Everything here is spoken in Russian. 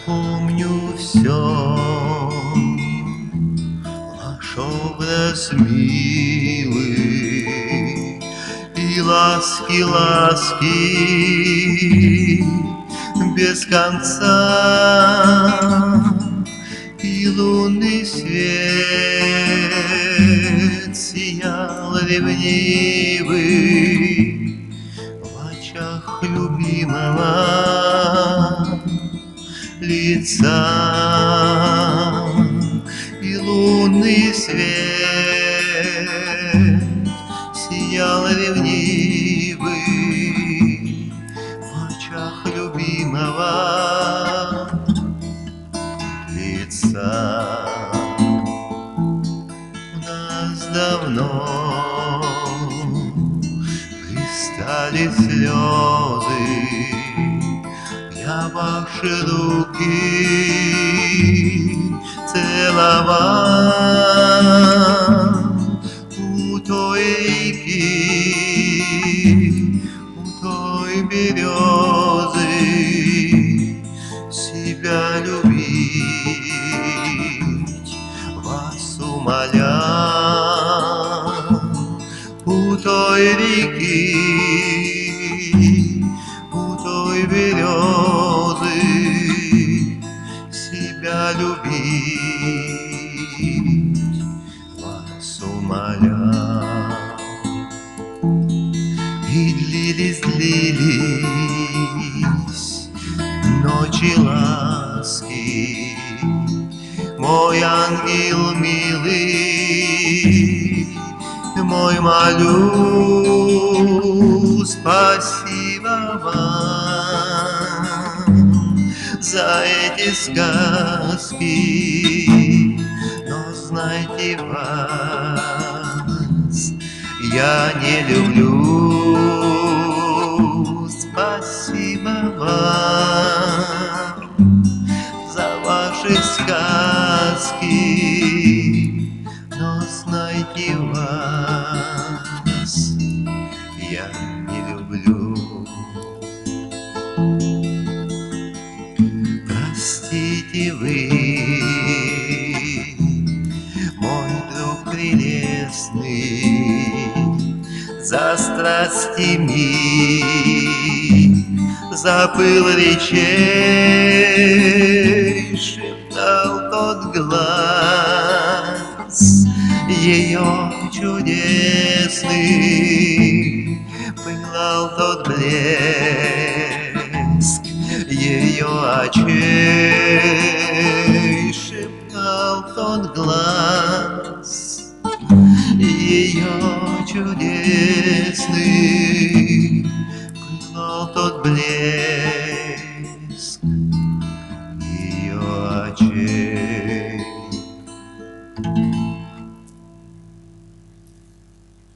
помню все, ваш образ милый и ласки, ласки без конца, и лунный свет сиял ревнивый в очах любимого лица, и лунный свет сиял ревнивый в очах любимого лица. У нас давно пристали слезы, я ваши руки целовал у той реки, у той березы, себя любить вас умолял у той реки, у той березы, себя любить вас умолял. И длились ночи ласки, мой ангел милый, мой молю, спасибо вам за эти сказки, но знайте вас я не люблю. Спасибо вам за ваши сказки, но знайте вас я не люблю. Простите вы, мой друг прелестный, за страстями, за пыл речей шептал тот глаз ее чудесный, пылал тот блеск ее очей, шептал тот глаз ее чудесный, пылал тот блеск